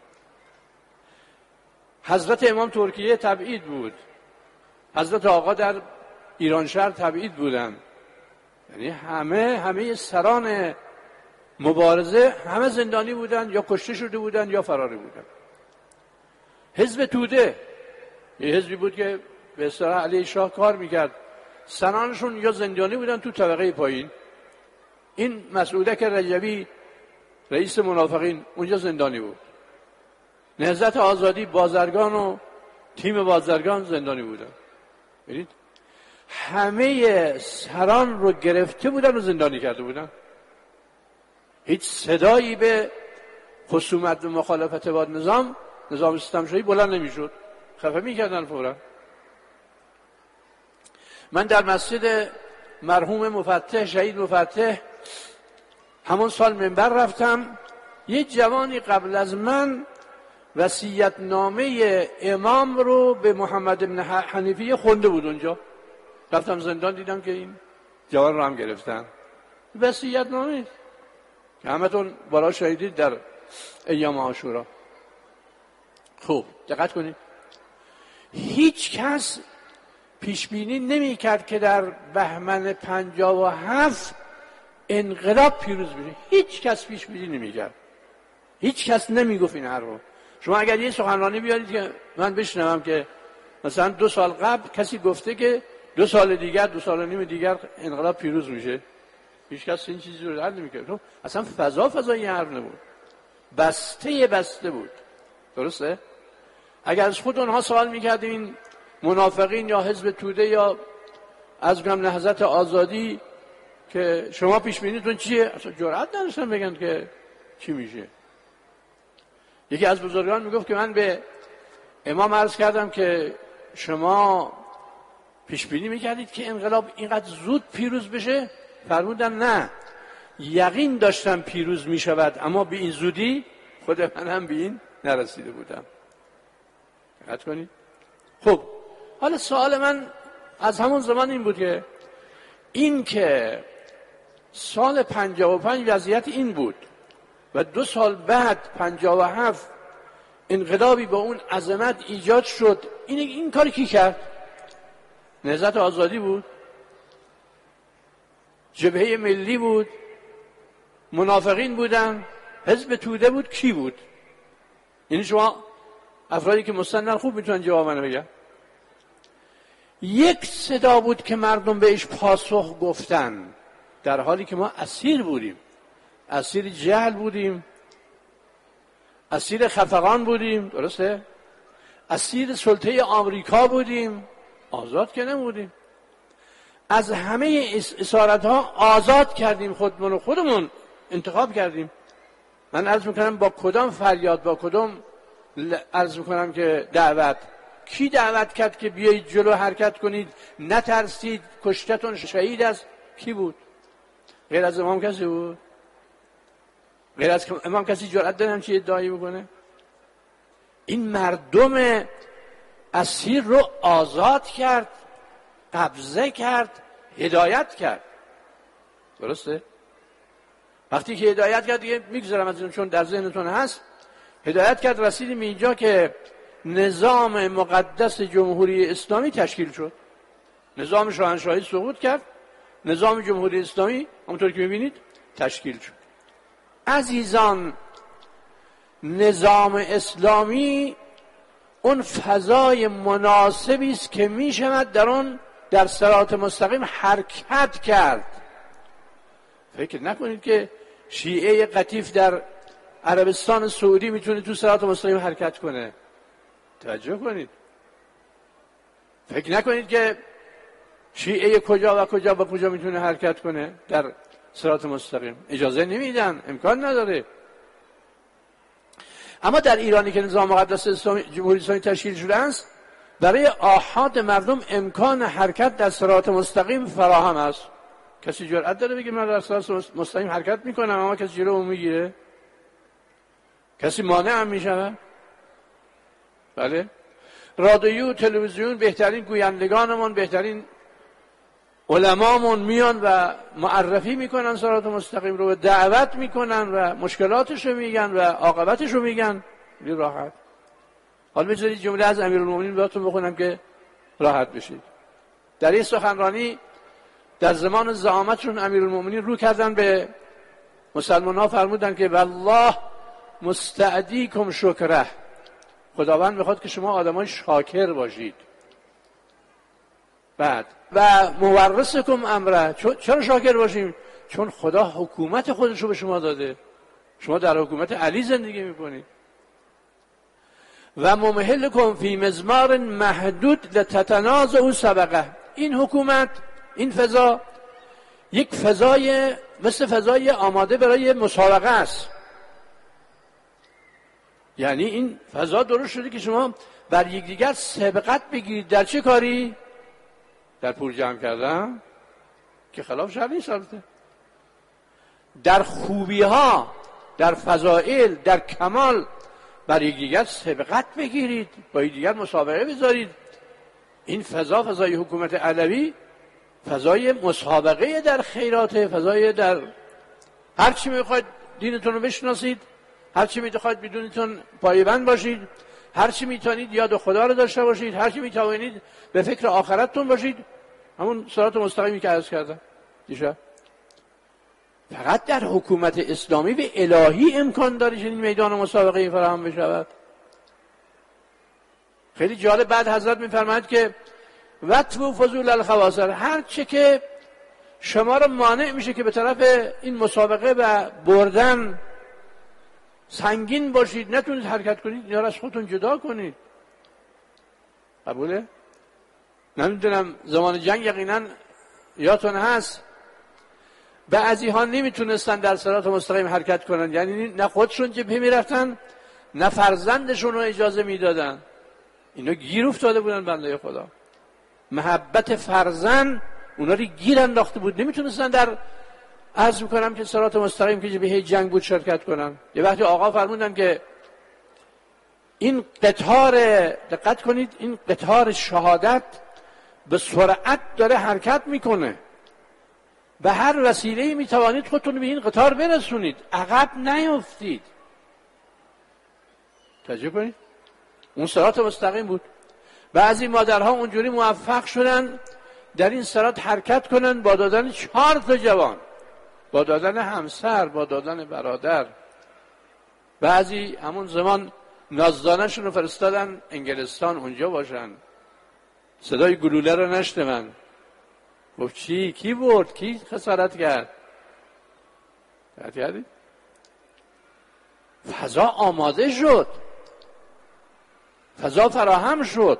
حضرت امام ترکیه تبعید بود، حضرت آقا در ایران شهر تبعید بودن. یعنی همه همه سران مبارزه همه زندانی بودن، یا کشته شده بودن یا فراری بودن. حزب توده یه حزبی بود که به اصطلاح علیه شاه کار میکرد، سرانشون یا زندانی بودن تو طبقه پایین. این مسعودک رجبی رئیس منافقین اونجا زندانی بود. نهضت آزادی بازرگان و تیم بازرگان زندانی بودن. ببینید همه سران رو گرفته بودن و زندانی کرده بودن. هیچ صدایی به خصومت و مخالفت با نظام نظام ستمشاهی بلند نمیشد، خفه میکردن فورا. من در مسجد مرحوم مفتح، شهید مفتح، همون سال منبر رفتم. یه جوانی قبل از من وصیت نامه امام رو به محمد بن حنیفی خونده بود اونجا. رفتم زندان دیدم که این جوان رو هم گرفتن. وصیت نامه که همتون بالا شهیدید در ایام عاشورا. خوب دقت کنید، هیچ کس پیش بینی نمی کرد که در بهمن پنجاه و هفت انقلاب پیروز بشه. هیچ کس پیش بینی نمی کرد، هیچ کس نمی گفت این حرفو. شما اگر یه سخنرانی بیارید که من بشنوم که مثلا دو سال قبل کسی گفته که دو سال دیگر، دو سال و نیم دیگر انقلاب پیروز میشه، هیچ کس این چیزی رو رد نمی‌کرد. اصلا فضا فضای حرف نبود، بسته بسته بود. درسته؟ اگر از خود اونها سوال میکردیم این منافقین یا حزب توده یا از گم نهضت آزادی که شما پیش بینیتون چیه، اصلا جرئت نداشتن بگن که چی میشه. یکی از بزرگان میگفت که من به امام عرض کردم که شما پیش بینی میکردید که انقلاب اینقدر زود پیروز بشه؟ فرمودن نه، یقین داشتم پیروز میشود، اما به این زودی خود من هم به این نرسیده بودم. دقت کنید. خب حالا سوال من از همون زمان این بود که این که سال پنجاه و پنج وضعیت این بود و دو سال بعد پنجاه و هفت انقلابی با اون عظمت ایجاد شد، این این کاری کی کرد؟ نهضت آزادی بود، جبهه ملی بود، منافقین بودن، حزب توده بود، کی بود؟ یعنی شما افرادی که مستندن خوب میتونن جواب منو بگن. یک صدا بود که مردم بهش پاسخ گفتن، در حالی که ما اسیر بودیم، اسیر جهل بودیم، اسیر خفقان بودیم، درسته؟ اسیر سلطه آمریکا بودیم، آزاد که نبودیم. از همه اسارت ها آزاد کردیم خودمون و خودمون انتخاب کردیم. من عرض میکنم با کدام فریاد، با کدام عرض میکنم که دعوت، کی دعوت کرد که بیایید جلو حرکت کنید، نترسید، کشتتون شهید است؟ کی بود؟ غیر از امام کسی بود؟ غیر از امام کسی جرأت داره همچین ادعایی بکنه؟ این مردم اسیر رو آزاد کرد، قبضه کرد، هدایت کرد. درسته؟ وقتی که هدایت کرد دیگه میگذارم از این چون در ذهنتون هست. هدایت کرد رسیدیم اینجا که نظام مقدس جمهوری اسلامی تشکیل شد. نظام شاهنشاهی سقوط کرد، نظام جمهوری اسلامی همونطور که میبینید تشکیل شد. عزیزان، نظام اسلامی اون فضای مناسبی است که میشود در اون در صراط مستقیم حرکت کرد. فکر نکنید که شیعه قطیف در عربستان سعودی میتونه تو صراط مستقیم حرکت کنه. توجه کنید. فکر نکنید که شیعه کجا و کجا و کجا میتونه حرکت کنه در صراط مستقیم. اجازه نمیدن، امکان نداره. اما در ایرانی که نظام مقدس اسلامی جمهوری اسلامی تشکیل شده است، برای آحاد مردم امکان حرکت در صراط مستقیم فراهم است. کسی جرأت داره بگه من در صراط مستقیم حرکت میکنم اما کسی جلو اون میگیره؟ کسی مانع هم میشود؟ بله. رادیو، تلویزیون، بهترین گویندگانمون، بهترین علمامون میان و معرفی میکنن صراط مستقیم رو، دعوت میکنن و مشکلاتشو میگن و عاقبتشو میگن. خیلی راحت. حالا بذارید جمله از امیرالمومنین براتون بخونم که راحت بشید. در این سخنرانی در زمان زعامتشون امیرالمومنین رو کردن به مسلمان ها، فرمودن که والله مستعدیکم شکره، خداوند میخواد که شما آدمای شاکر باشید. بعد و مورثکم امره، چرا شاکر باشیم؟ چون خدا حکومت خودش رو به شما داده، شما در حکومت علی زندگی میکنید. و ممهلکم فی مزمار محدود لتتنازعوا سبقه، این حکومت، این فضا یک فضای مثل فضای آماده برای مسابقه است. یعنی این فضا درست شده که شما بر یکدیگر سبقت بگیرید. در چه کاری؟ در پول جمع کردن که خلاف شرع نیست البته. در خوبی ها، در فضائل، در کمال بر یکدیگر سبقت بگیرید، با یکدیگر مسابقه بذارید. این فضا، فضای حکومت علوی، فضای مسابقه در خیرات، فضای در هر چی میخواید دینتون رو بشناسید، هر چی میخواید بدونتون پایبند باشید، هر چی میتونید یاد خدا رو داشته باشید، هر چی میتونید به فکر آخرتتون باشید. همون صراط مستقیمی که عرض کردم دیشب. فقط در حکومت اسلامی به الهی امکان داره چنین میدان مسابقه فراهم بشود. خیلی جالب. بعد حضرت میفرماید که وطو فضول الخواصر، هر چه که شما رو مانع میشه که به طرف این مسابقه و بردن سنگین باشید، نتونید حرکت کنید، اینا رو از خودتون جدا کنید. قبوله؟ نمیدونم زمان جنگ یقینا یادتون هست بعضی ها نمیتونستن در صراط مستقیم حرکت کنن، یعنی نه خودشون جبهه میرفتن نه فرزندشون رو اجازه میدادن. اینا گیر افتاده بودن بنده خدا. محبت فرزند اونا رو گیر انداخته بود، نمیتونستن در عرض میکنم که صراط مستقیم که جبهه جنگ بود شرکت کنن. یه وقتی آقا فرمودن که این قطار، دقت کنید، این قطار شهادت به سرعت داره حرکت میکنه، به هر وسیله‌ای میتوانید خودتون به این قطار برسونید، عقب نیفتید. توجه کنید، اون صراط مستقیم بود. بعضی مادرها اونجوری موفق شدن در این صراط حرکت کنن با دادن چهار تا جوان، با دادن همسر، با دادن برادر. بعضی همون زمان نازدانشون رو فرستادن انگلستان اونجا باشن، صدای گلوله رو نشنون. گفت چی؟ کی برد؟ کی خسارت کرد؟ دقت کردید؟ فضا آماده شد، فضا فراهم شد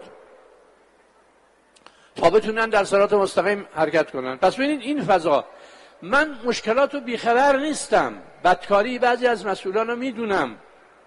تا بتونن در صراط مستقیم حرکت کنن. پس ببینید این فضا، من مشکلات رو بیخبر نیستم، بدکاری بعضی از مسئولان رو میدونم،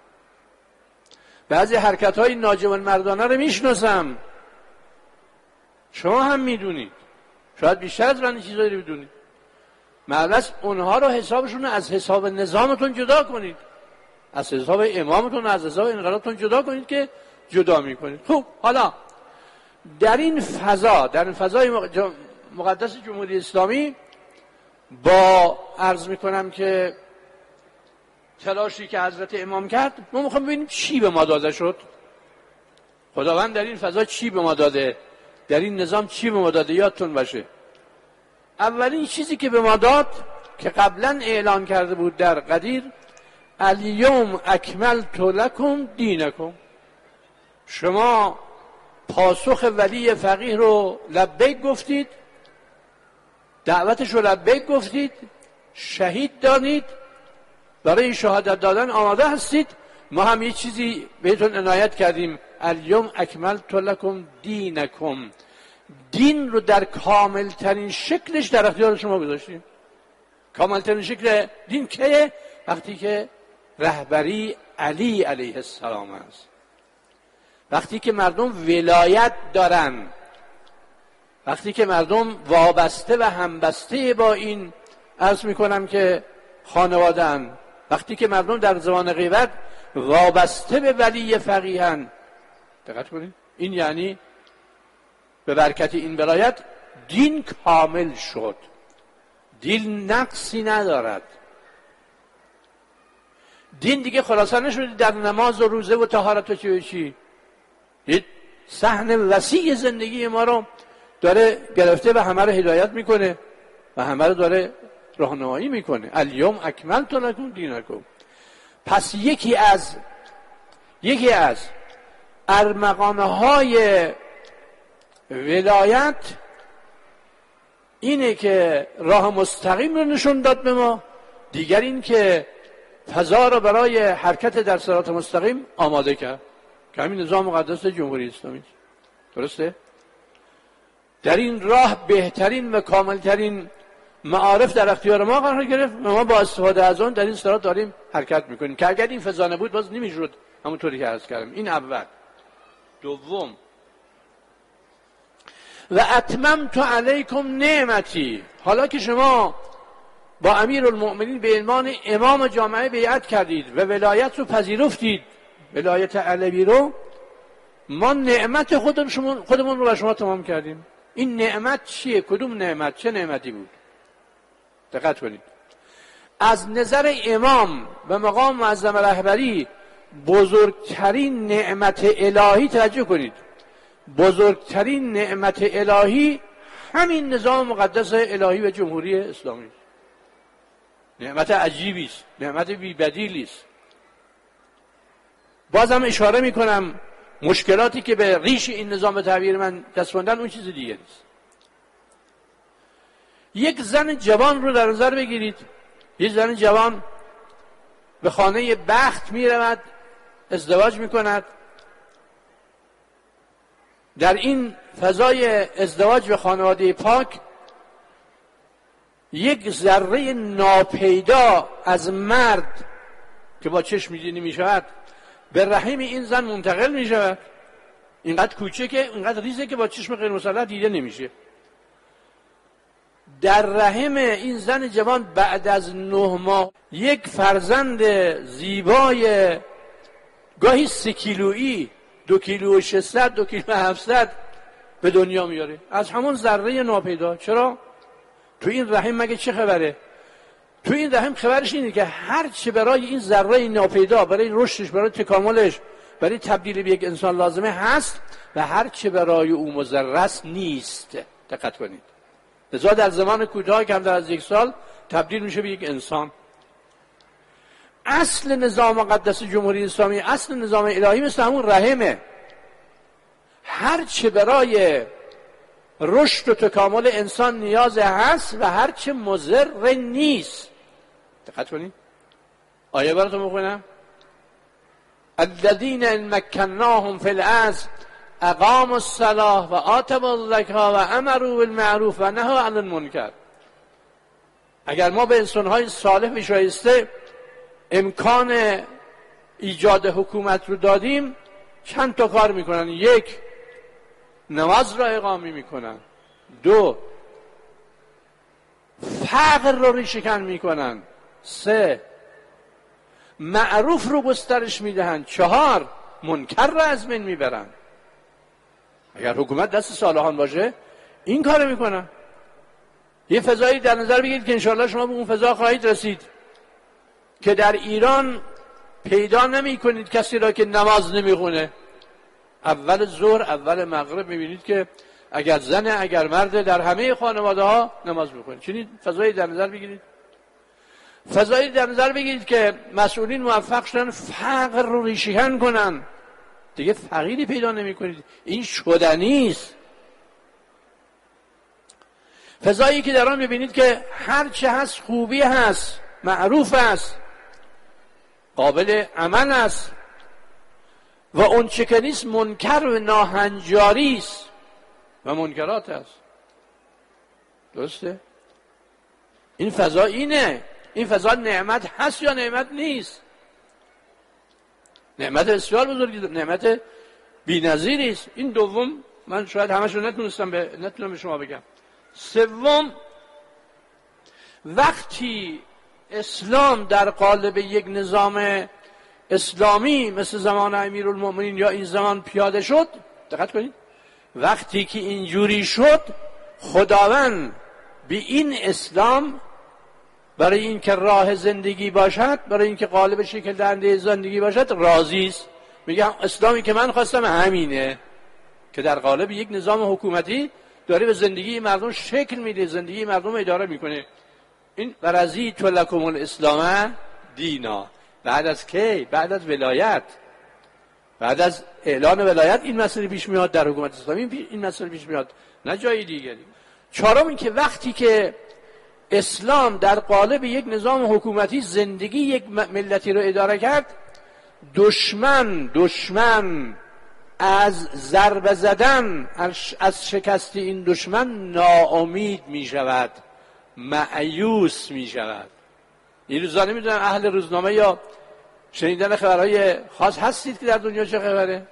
بعضی حرکت های ناجوان مردانه رو میشناسم، شما هم میدونید، شاید بیشتر از من چیزایی رو بدونید. معلش اونها رو حسابشون رو از حساب نظامتون جدا کنید، از حساب امامتون، از حساب انقلابتون جدا کنید که جدا میکنید. خب حالا در این فضا، در این فضای مقدس جمهوری اسلامی، با عرض میکنم که تلاشی که حضرت امام کرد، ما میخوام ببینیم چی به ما داده شد. خداوند در این فضا چی به ما داده؟ در این نظام چی به ما داده؟ یادتون باشه اولین چیزی که به ما داد که قبلا اعلان کرده بود در قدیر، الیوم اکملت لکم دینکم. شما پاسخ ولی فقیه رو لبیک گفتید، دعوتش رو لبیک گفتید، شهید دانید، برای شهادت دادن آماده هستید. ما هم یه چیزی بهتون عنایت کردیم، الیوم اکملت لکم دینکم. دین رو در کامل ترین شکلش در اختیار شما گذاشتیم. کامل ترین شکل دین که وقتی که رهبری علی علیه السلام است، وقتی که مردم ولایت دارن، وقتی که مردم وابسته و همبسته با این عرض میکنم که خانواده‌اند، وقتی که مردم در زمان غیبت وابسته به ولی فقیه‌اند. دقت کنید، این یعنی به برکت این ولایت دین کامل شد، دین نقصی ندارد. دین دیگه خلاصه نشده در نماز و روزه و طهارت و چی و چی. دید صحن وسیع زندگی ما رو داره گرفته و همه رو هدایت میکنه و همه رو داره راهنمایی میکنه. الیوم اکملت لکم دینکم. پس یکی از یکی از ارمغانه های ولایت اینه که راه مستقیم رو نشون داد به ما، دیگر این که فضا رو برای حرکت در صراط مستقیم آماده کرد که همین نظام مقدس جمهوری اسلامی. درسته؟ در این راه بهترین و کاملترین معارف در اختیار ما قرار گرفت و ما با استفاده از اون در این صراط داریم حرکت میکنیم که اگر این فضا نبود باز نمیشد همونطوری که عرض کردم. این اول. دوم، و اتممت علیکم نعمتی. حالا که شما با امیرالمؤمنین به عنوان امام جامعه بیعت کردید و ولایت رو پذیرفتید، ولایت علوی رو، ما نعمت خودمون خودمون رو به شما تمام کردیم. این نعمت چیه؟ کدوم نعمت؟ چه نعمتی بود؟ دقت کنید. از نظر امام و مقام معظم رهبری بزرگترین نعمت الهی، توجه کنید، بزرگترین نعمت الهی همین نظام مقدس الهی و جمهوری اسلامی. نعمت عجیبی است، نعمت بی بدیلی است. بازم اشاره میکنم مشکلاتی که به ریش این نظام به تعبیر من دستوندن اون چیز دیگه نیست. یک زن جوان رو در نظر بگیرید. یک زن جوان به خانه بخت میرود، ازدواج میکند. در این فضای ازدواج به خانواده پاک یک ذره ناپیدا از مرد که با چشم دیده میشود به رحم این زن منتقل میشود. اینقدر کوچکه، اینقدر ریزه که با چشم غیر مسلح دیده نمیشه. در رحم این زن جوان بعد از نه ماه یک فرزند زیبای گاهی سه کیلویی، دو کیلو و ششصد، دو کیلو و هفتصد به دنیا میاره از همون ذره ناپیدا. چرا؟ تو این رحم مگه چه خبره؟ تو این رحم خبرش اینه که هر چه برای این ذره ناپیدا، برای رشدش، برای تکاملش، برای تبدیل به یک انسان لازمه هست و هر چه برای او مضرست نیست. دقت کنید. لذا در زمان کوتاه کمتر از یک سال تبدیل میشه به یک انسان. اصل نظام مقدس جمهوری اسلامی، اصل نظام الهی مثل همون رحمه. هر چه برای رشد و تکامل انسان نیاز هست و هر چه مضر نیست. دقت کنید. آیه براتون بخونم. الذین ان مکناهم فی الارض اقاموا الصلاة و آتوا الزکاة و امروا بالمعروف و نهوا عن المنکر. اگر ما به انسان‌های صالح و شایسته امکان ایجاد حکومت رو دادیم، چند تا کار میکنن. یک، نماز را اقامه میکنن. دو، فقر رو ریشه‌کن میکنن. سه، معروف رو گسترش میدهن. چهار، منکر را از بین میبرن. اگر حکومت دست صالحان باشه این کارو میکنن. یه فضایی در نظر بگیرید که انشاءالله شما به اون فضا خواهید رسید که در ایران پیدا نمی کنید کسی را که نماز نمیخونه. اول ظهر اول مغرب میبینید که اگر زن اگر مرد در همه خانواده ها نماز میخونید. چنین فضایی در نظر بگیرید. فضایی در نظر بگیرید که مسئولین موفق شدن فقر رو ریشه‌کن کنن. دیگه فقیری پیدا نمی کنید. این شدنی است. فضایی که در آن میبینید که هر چه هست خوبی هست، معروف است، قابل عمل است و اون چه که نیست منکر و ناهنجاری است و منکرات است. درسته؟ این فضا اینه. این فضا نعمت هست یا نعمت نیست؟ نعمت بسیار بزرگی، نعمت بی‌نظیری است. این دوم من شاید همش رو نتونستم به نتونم به شما بگم. سوم، وقتی اسلام در قالب یک نظام اسلامی مثل زمان امیرالمومنین یا این زمان پیاده شد، دقت کنید، وقتی که اینجوری شد خداوند به این اسلام برای اینکه راه زندگی باشد، برای اینکه قالب شکل دهنده زندگی باشد راضی است. میگم اسلامی که من خواستم همینه که در قالب یک نظام حکومتی داره به زندگی مردم شکل میده، زندگی مردم اداره میکنه. این ورزیت لکم الاسلام دینا. بعد از کی؟ بعد از ولایت، بعد از اعلان ولایت این مسئله پیش میاد در حکومت اسلامی، این مسئله پیش میاد، نه جای دیگری. چهارم این که وقتی که اسلام در قالب یک نظام حکومتی زندگی یک ملتی رو اداره کرد، دشمن دشمن از ضربه زدن، از شکست این دشمن ناامید می شود، مایوس می شود. این روزا نمیدونم اهل روزنامه یا شنیدن خبرهای خاص هستید که در دنیا چه خبره؟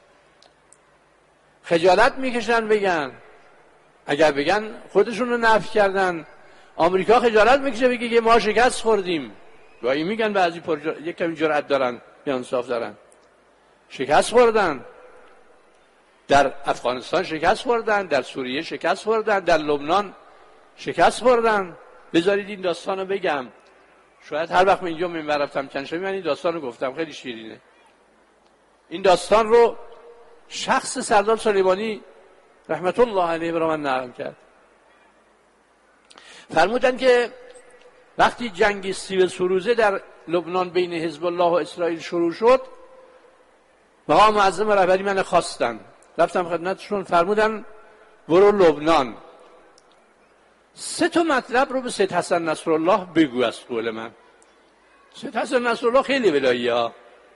خجالت میکشن بگن، اگر بگن خودشون رو نفی کردن. آمریکا خجالت میکشه بگه که ما شکست خوردیم. گاهی میگن بعضی پرجر... یک کمی جرأت دارن، انصاف دارن، شکست خوردن. در افغانستان شکست خوردن، در سوریه شکست خوردن، در لبنان شکست خوردن. بذارید این داستان رو بگم. شاید هر وقت من اینجا منبر رفتم چند شبی من این داستان رو گفتم، خیلی شیرینه. این داستان رو شخص سردار سلیمانی رحمت الله علیه برای من نقل کرد. فرمودن که وقتی جنگ سی و سه روزه در لبنان بین حزب الله و اسرائیل شروع شد، مقام معظم رهبری من خواستن، رفتم خدمتشون، فرمودن برو لبنان سه تا مطلب رو به سید حسن نصرالله بگو. از قول من سید حسن نصرالله خیلی ولایی ها.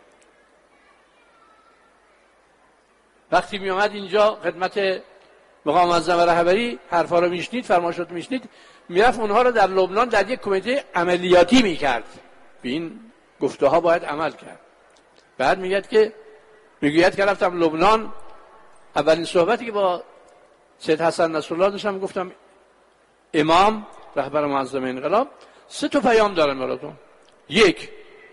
وقتی می آمد اینجا خدمت مقام معظم رهبری حرفا رو میشنید، فرمایشات میشنید، میرفت اونها رو در لبنان در یک کمیته عملیاتی میکرد. به این گفته ها باید عمل کرد. بعد میگه که میگوید که رفتم لبنان، اولین صحبتی که با سید حسن نصرالله داشتم گفتم امام رهبر معظم انقلاب سه تا پیام دارم براتون. یک،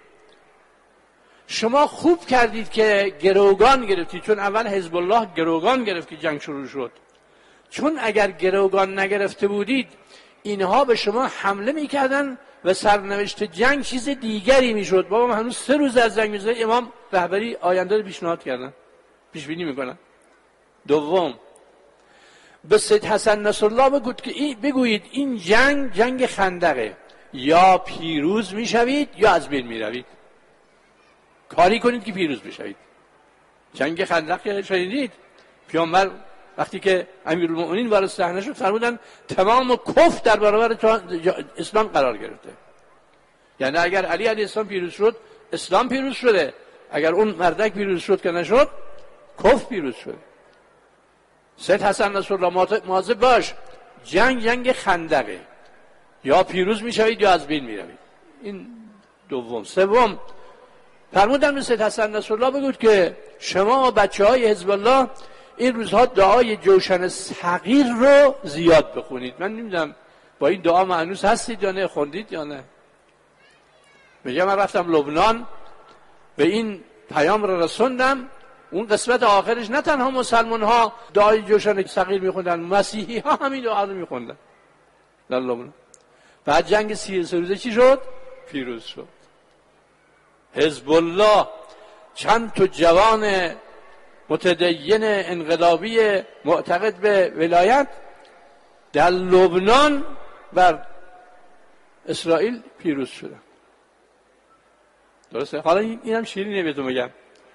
شما خوب کردید که گروگان گرفتید، چون اول حزب الله گروگان گرفت که جنگ شروع شد. چون اگر گروگان نگرفته بودید اینها به شما حمله میکردن و سرنوشت جنگ چیز دیگری میشد. بابا من هنوز سه روز از جنگ میزنه. امام رهبری آینده رو پیشنهاد کردن، پیش بینی میکنن. دوم، به سید حسن نصرالله بگوید که این بگویید این جنگ جنگ خندقه، یا پیروز میشوید یا از بین میروید. کاری کنید که پیروز بشوید. جنگ خندق شنیدید؟ پیامبر وقتی که امیرالمومنین وارد صحنه شد فرمودن تمام کفر در برابر اسلام قرار گرفته. یعنی اگر علی علیه السلام پیروز شد اسلام پیروز شده، اگر اون مردک پیروز شد که نشد کفر پیروز شده. سید حسن نصرالله مواظب باش، جنگ جنگ خندقه، یا پیروز میشوید یا از بین میروید. این دوم. سوم، فرمودن به سید حسن نصرالله بگوید که شما بچه های حزب الله این روزها دعای جوشن صغیر رو زیاد بخونید. من نمیدونم با این دعا معنوس هستید یا نه، خوندید یا نه. میگم من رفتم لبنان به این پیام رو رسوندم. اون قسمت آخرش نه تنها مسلمان ها دعای جوشن صغیر میخوندن، مسیحی ها همین دعا رو میخوندن در لبنان. بعد جنگ سی و سه روزه چی شد؟ پیروز شد. حزب الله چند تا جوان متدین انقلابی معتقد به ولایت در لبنان بر اسرائیل پیروز شدن. درسته؟ حالا اینم شیرینه بهتون میگم.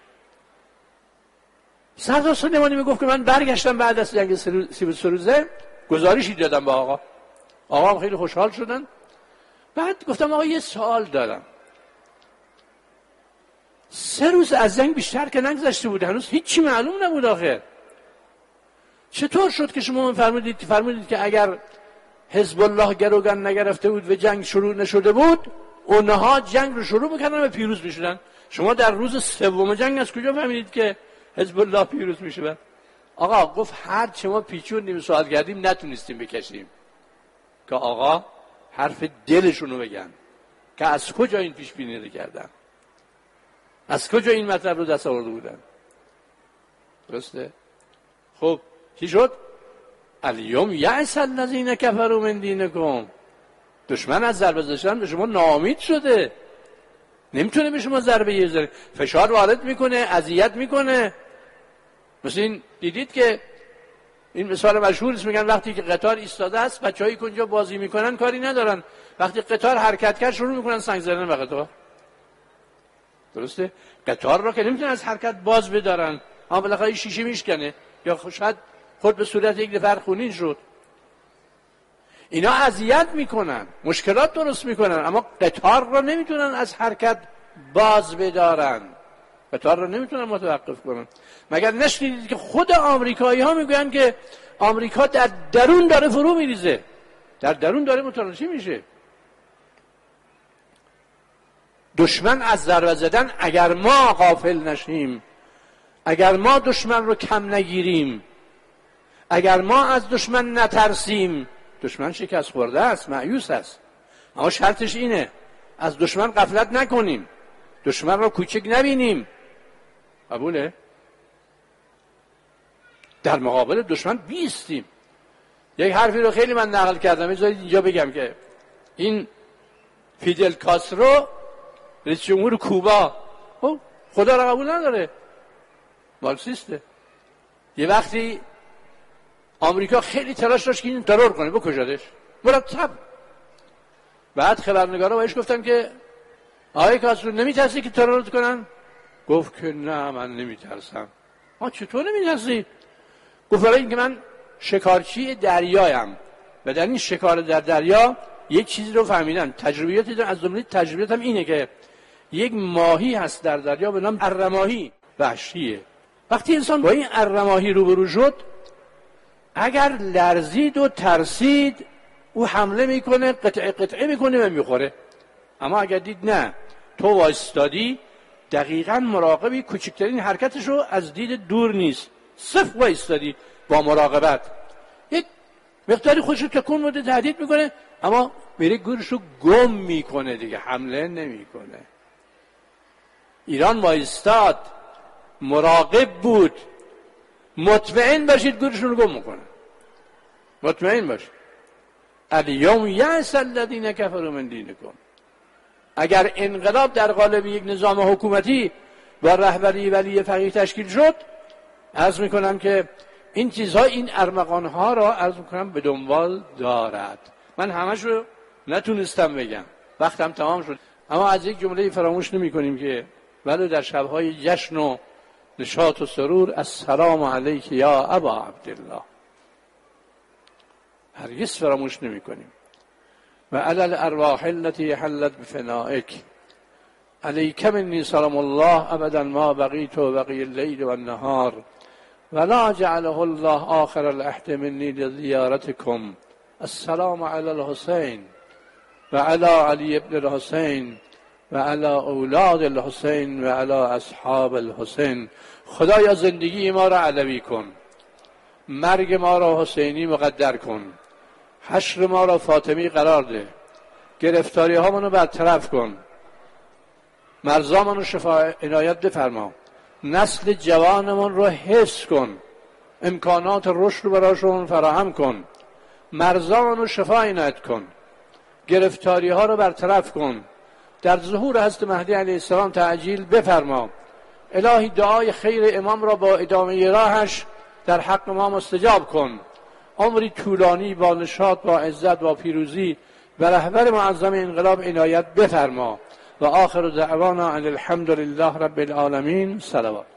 سردار سلیمانی میگفت که من برگشتم بعد از جنگ سی و سه روزه، گزارشی دادم با آقا. آقا هم خیلی خوشحال شدن. بعد گفتم آقا یه سوال دارم. سه روز از جنگ بیشتر که نگذشته بود، هنوز هیچی معلوم نبود آخر. چطور شد که شما فرمودید فرمودید که اگر حزب الله گروگان نگرفته بود و جنگ شروع نشده بود، اونها جنگ رو شروع میکردن و پیروز میشدن؟ شما در روز سوم جنگ از کجا فهمیدید که حزب الله پیروز میشه؟ آقا گفت هر چه ما پیچوندیم سوال کردیم نتونستیم بکشیم که آقا حرف دلشون رو بگن که از کجا این پیش بینی رو کردن، از کجا این مطلب رو دست آورده بودن. درسته؟ خب چی شد؟ الیوم یأس الذین کفروا من دینکم. دشمن از ضربه داشتن به شما ناامید شده، نمیتونه به شما ضربه بزنه، فشار وارد میکنه، اذیت میکنه. مثل این دیدید که این مثال مشهور است، میگن وقتی که قطار ایستاده است بچه‌هایی که اونجا بازی میکنن کاری ندارن، وقتی قطار حرکت کرد شروع میکنن سنگ زدن به قطار. درسته؟ قطار را که نمیتونن از حرکت باز بدارن، اما بالاخره شیشه میشکنه یا شاید خود به صورت یک نفر خونین شد. اینا اذیت میکنن، مشکلات درست میکنن، اما قطار را نمیتونن از حرکت باز بدارن، قطار را نمیتونن متوقف کنن. مگر نشنیدید که خود آمریکایی ها میگوین که آمریکا در درون داره فرو میریزه، در درون داره متلاشی میشه. دشمن از ضربه زدن اگر ما غافل نشیم، اگر ما دشمن رو کم نگیریم، اگر ما از دشمن نترسیم، دشمن شکست خورده است، مایوس است. اما شرطش اینه از دشمن غفلت نکنیم، دشمن رو کوچک نبینیم. قبوله؟ در مقابل دشمن بیستیم. یک حرفی رو خیلی من نقل کردم، بذارید اینجا بگم که این فیدل کاسترو رئیس جمهور کوبا خدا را قبول نداره، مارکسیسته. یه وقتی آمریکا خیلی تلاش داشت که این ترور کنه، بکشادش مرتب. بعد خبرنگارا بهش گفتن که آقای کاسترو نمیترسی که ترورت کنن؟ گفت که نه من نمیترسم. آ چطور نمیترسی؟ گفت برای اینکه من شکارچی دریایم و در این شکار در دریا یک چیزی رو فهمیدم، تجربیاتی از جمله تجربیاتم اینه که یک ماهی هست در دریا به نام ارماهی، وحشیه. وقتی انسان با این ارماهی روبرو شد، اگر لرزید و ترسید او حمله میکنه، قطعه قطعه میکنه و میخوره. اما اگر دید نه تو وایستادی، دقیقاً مراقبی، کوچکترین حرکتش رو از دید دور نیست، صفر وایستادی با مراقبت، یک مقداری خودش رو تکون میده، تهدید میکنه، اما میره گورش رو گم میکنه دیگه، حمله نمیکنه. ایران وایستاد، مراقب بود. مطمئن باشید گورشون رو گم میکنه، مطمئن باشید. الیوم یأس الذین کفروا من دینکم. اگر انقلاب در قالب یک نظام حکومتی با رهبری ولی فقیه تشکیل شد، عرض میکنم که این چیزها، این ارمغانها را عرض میکنم به دنبال دارد. من همشو نتونستم بگم، وقتم تمام شد، اما از یک جمله فراموش نمی کنیم که ولو در شبهای جشن و نشاط و سرور السلام علیک یا ابا عبدالله، هرگز فراموش نمی کنیم. و علی الارواح التي حلت بفنائک علیک منی سلام الله ابدا ما بقیت و بقی اللیل و النهار ولا جعله الله آخر العهد منی لزیارتکم. السلام علی الحسین و علی علی ابن الحسین و علی اولاد الحسین و علی اصحاب الحسین. خدایا زندگی ما را علوی کن، مرگ ما را حسینی مقدر کن، حشر ما را فاطمی قرار ده، گرفتاری ها منو برطرف کن، مرزا منو شفا عنایت بفرما، نسل جوانمون رو حفظ کن، امکانات رشد رو براشون فراهم کن، مرزا منو شفا عنایت کن، گرفتاری ها رو برطرف کن، در ظهور حضرت مهدی علیه السلام تعجیل بفرما، الهی دعای خیر امام را با ادامه راهش در حق ما مستجاب کن. عمری طولانی با نشاط، با عزت، با پیروزی و رهبر معظم انقلاب عنایت بفرما. و آخر دعوانا ان الحمد لله رب العالمین. صلوات.